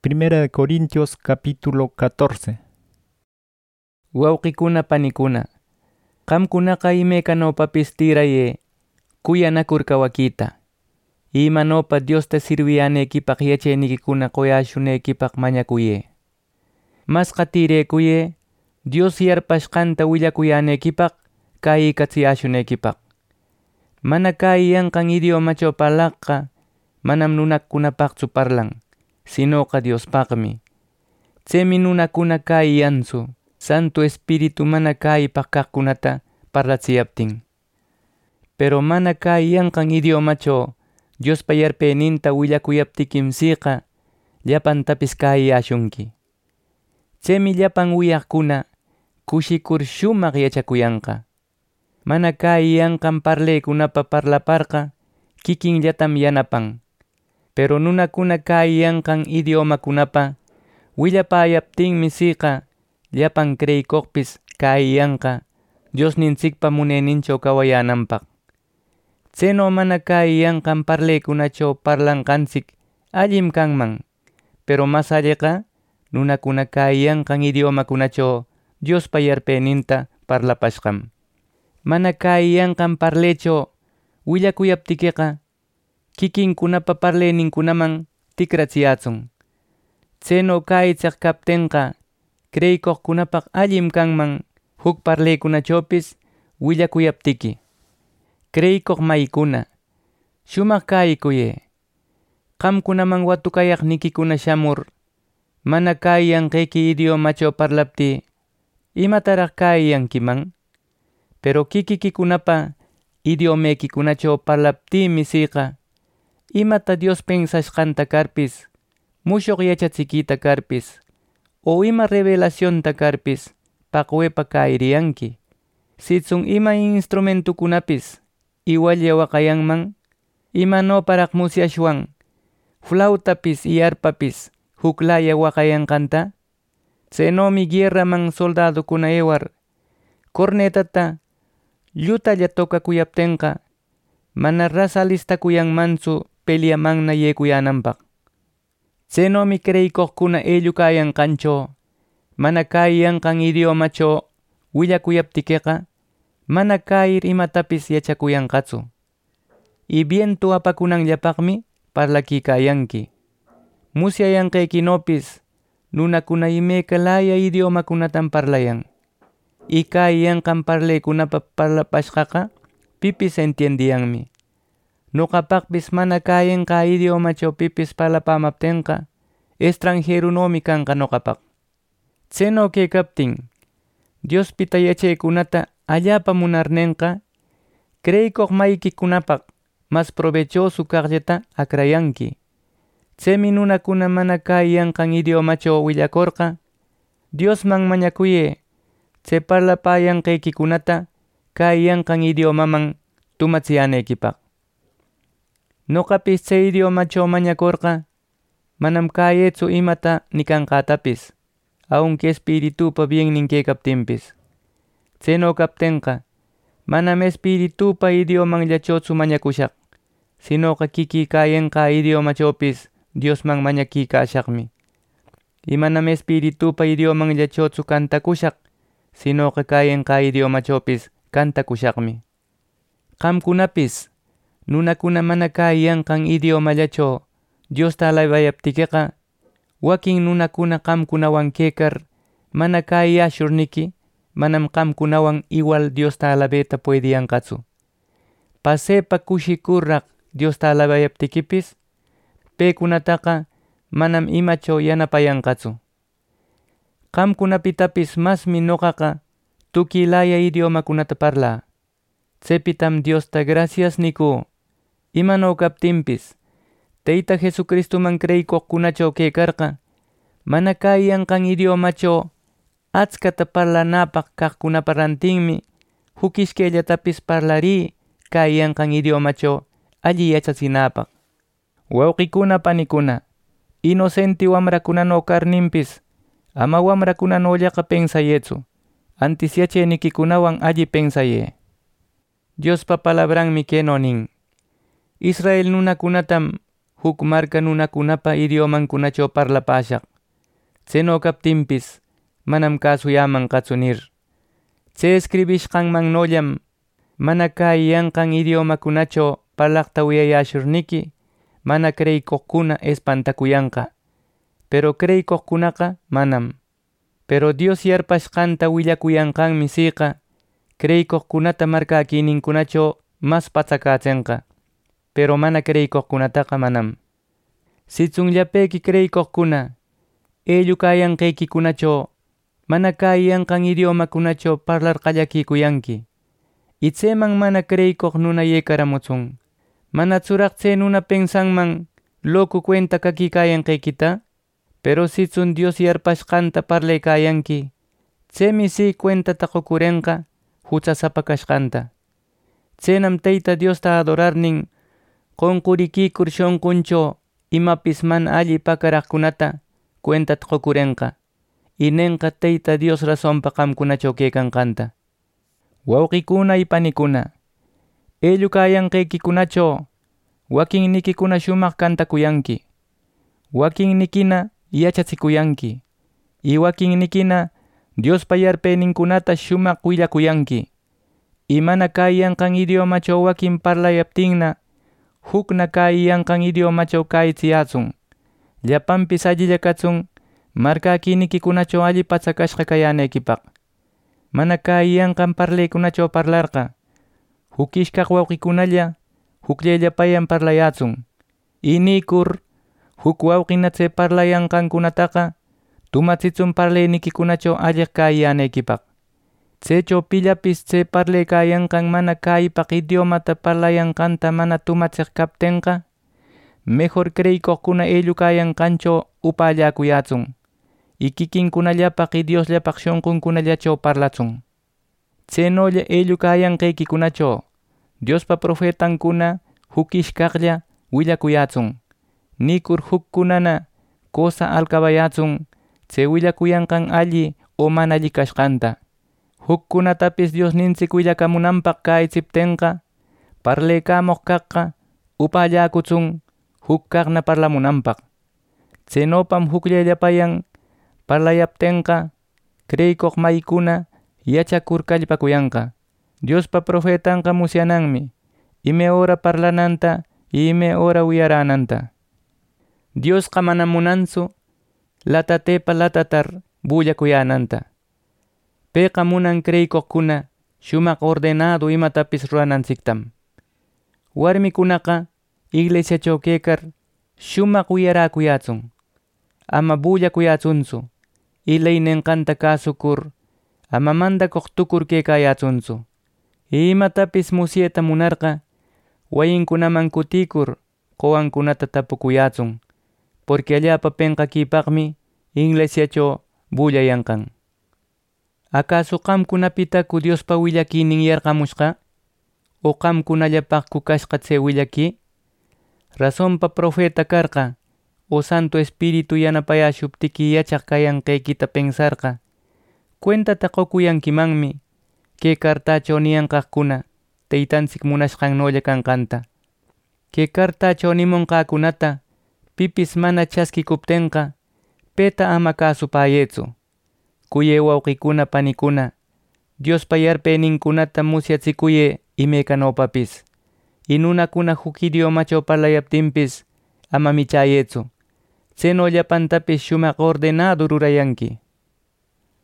Primera de Corintios capítulo 14. Wawqikuna panikuna, qamkunaqa imaykanawpapis tiraye, kuyanakur kawakita. Imanawpa Diosta sirwiyaneykipaq yachaynikikuna quyashunaykipaq mañakuye. Masqa tiraykuye, Dios yarpashqanta willakuyaneykipaq kayikatsiyashunaykipaq. Mana kayyanqan idiomachaw parlaqqa manam nunakunapaqchu parlan, sinoqa Diospaqmi. Tsemi nunakuna kayyansu, Santo Espíritu mana kaypaq kaqkunata parlatsiyaptin. Pero mana kayyanqan idiomachaw Diospa yarpayninta willakuyaptikimsiqa llapantapis kayyashunki. Tsemi llapan wiyaqkuna kushikur shumaq yachakuyanqa. Mana kayyanqan parlaykunapa parlaparqa kikinllatam yanapan. Pero nunakuna kayyanqan idiomakunapa willapayaptinmi siqa llapan kreykuqpis kayyanqa Diosninchikpa munayninchaw kawayananpaq. Tseno mana kayyanqan parlaykunachaw parlanqanchik allim kanman, pero mas alliqa nunakuna kayyanqan idiomakunachaw Diospa yarpayninta parlapashqam. Mana kayyanqan parlaychaw willakuyaptikiqa kikinkunapa parlayninkunaman tikrachiyatsun. Tseno kaychaq kaptinqa kreykuqkunapaq allim kanman huk parlaykunachawpis willakuyaptiki. Kreykuq maykuna, shumaq kaykuye. Qamkunaman watukayaqnikikuna shamur, mana kayyanqayki idiomachaw parlapti, imataraq kayyankiman? Pero kikikikunapa idiomaykikunachaw parlaptimi siqa, imata Dios pensashqanta karpis, mushuq yachachikita karpis, o ima revelacionta karpis, paqwepa kayriyanki. Sitsun ima instrumentukunapis, iwalla waqayanman, imanawparaq musyashwan, flautapis y arpapis huklaya waqayanqanta, tsenomi guerraman soldadukuna ewar, cornetata llutalla tokakuyaptinqa, mana rasa listakuyanmanchu peleamanna yaykuyananpaq. Tsenomi kreykuqkuna ellukayanqanchaw, mana kayyanqan idiomachaw willakuyaptikiqa, mana kayir imatapis yachakuyanqachu. Y viento apakunanllapaqmi parlakikayanki. Musyayanqaykinopis nunakuna imaykalaya idiomakunatan parlayan. Y kayyanqan parlaykunapa parlapashqaqa pipis entiendiyanmi. Nuqapaqpis mana kayyanqa idiomachaw pipis parlapamaptinqa extranjerunomi kanqa nuqapaq. Tseno kaykaptin, Diospita yachaykunata allapa munarninqa, kreykuq maykikunapaq mas provechoso kaqllata akrayanki. Tsemi nunakuna mana kayyanqan idiomachaw willakurqa, Diosman mañakuye, tse parlapayanqaykikunata kayyanqan idiomaman tumachiyaneykipaq. Nuqapis tse idiomachaw mañakurqa, manam kayetsu imata nikanqatapis, aunque espiritupa biennin kaykaptinpis. Tseno kaptinqa, manam espiritupa idiomanllachawchu mañakushaq, sinoqa kiki kayyanqa idiomachawpis Diosman mañakikashaqmi. Y manam espiritupa idiomanllachawchu kantakushaq, sinoqa kayyanqa idiomachawpis kantakushaqmi. Qamkunapis, nunakuna mana kayyanqan idiomallachaw Diosta alabayaptikiqa, wakin nunakuna qamkunawan kaykar mana kayyashurniki, manam qamkunawan igual Diosta alabayta puediyanqachu. Pasepa kushikurraq Diosta alabayaptikipis, paykunataqa manam imachaw yanapayanqachu. Qamkunapitapis masmi nuqaqa tukilaya idiomakunata parla. Tsepitam Diosta gracias niku. Imanaw kaptinpis, Tayta Jesucristuman kreykuqkunachaw kaykarqa, mana kayyanqan idiomachaw achkata parlanapaq kaqkunapa rantinmi, huk ishkayllatapis parlari kayyanqan idiomachaw alli yachachinapaq. Wawqikuna panikuna, inocente wamrakunanaw karninpis, ama wamrakunanallaqa pensayetsu, antis yachaynikikunawan alli pensaye. Diospa palabranmi keno nin: Israel nunakunatam huk marka nunakunapa idiomankunachaw parlapashaq. Tseno kaptinpis manam kasuyamanqachu nir. Tse escribishqanmannollam mana kayyanqan idiomakunachaw parlaqta wiyayashurniki mana kreykuqkuna espantakuyanqa. Pero kreykuqkunaqa manam. Pero Dios yarpashqanta willakuyanqanmi siqa kreykuqkunata markakiyninkunachaw mas patsakachinqa. Pero mana kreykuqkunataqa manam. Sitsunllapayki kreykuqkuna ellu kayanqaykikunachaw mana kayyanqan idiomakunachaw parlarqallakikuyanki. Itseman mana kreykuq nuna yekaramuchun. Manachuraq tse nuna pensanman loco cuenta kakikayanqaykita. Pero sitsun Dios yarpashqanta parlaykayanki, tsemi si cuentata qukurenqa huchasapa kashqanta. Tsenam Tayta Diosta adorarnin qunqurikikur shunqunchaw imapis mana alli pakaraqkunata cuentata qukurenqa. Inenqa Tayta Dios razonpa qamkunachaw kaykanqanta. Wawqikuna y panikuna, ellu kayanqaykikunachaw wakinnikikuna shumaq kantakuyanki. Wakinnikina yachachikuyanki. Y wakinnikina Diospa yarpayninkunata shumaq willakuyanki. Y mana kayyanqan idiomachaw wakin parlayaptinna hukna kayyanqan idiomachaw kaychiyatsun. Llapanpis allilla katsun markakiynikikunachaw alli patsakashqa kayanaykipaq. Mana kayyanqan parlaykunachaw parlarqa hukishkaq wawqikunalla hukllayllapayan parlayatsun. Y nikur huk wawqina tse parlayanqankunataqa tumatsitsun parlaynikikunachaw alliq kayanaykipaq. Tsechaw pillapis tse parlaykayanqan mana kaypaq idiomata parlayanqanta mana tumatsiq kaptinqa mejor kreykuqkuna ellu kayanqanchaw upallakuyatsun. Y kikinkunallapaq y Diosllapaq shunqunkunallachaw parlatsun. Tsenolla ellu kayanqaykikunachaw Diospa profetankuna hukishkaqlla willakuyatsun. Nikur hukkunana cosa alkabayatsun tse willakuyanqan alli o mana alli kashqanta. Hukkunatapis Dios ninchik willakamunanpaq kaychiptinqa parlaykamuq kaqqa upallakutsun huk kaqna parlamunanpaq. Tsenopam hukllayllapayan parlayaptinqa kreykuq maykuna yachakur kallpakuyanqa. Diospa profetanqa musyananmi ime hora parlananta y ime hora wiyarananta. Diosqa mana munansu latatepa latatar bullakuyananta. Payqa munan kreykuqkuna shumaq ordenado imatapis rurananchiktam. Warmikunaqa iglesiachaw kaykar shumaq wiyarakuyatsun. Ama bullakuyatsunsu. Ilay ninqanta kasukur ama mandakuq tukur kaykayatsunsu. Imatapis musyayta munarqa wayinkunaman kutikur qowankunata tapukuyatsun. Porque allapa penqakipaqmi iglesiachaw bullayanqan. ¿Acaso qamkunapitaku Diospa willakiynin yarqamushqa? O qamkunallapaqku kashqa tse willaki? Razonpa profeta karqa o Santo Espíritu yanapayashuptiki yachaq kayanqaykita pensarqa cuentata qukuyankimanmi kay kartachaw niyanqaqkuna taytanchik munashqannolla kanqanta. Kay kartachaw nimunqakunata pipis mana chaskikuptinqa peta ama kasupayetsu. Kuyay wawqikuna panikuna Diospa yarpayninkunata musyachikuyay imaykanawpapis. Y nunakuna huk idiomachaw parlayaptinpis ama michayetsu. Tseno llapantapis shumaq ordenado rurayanki.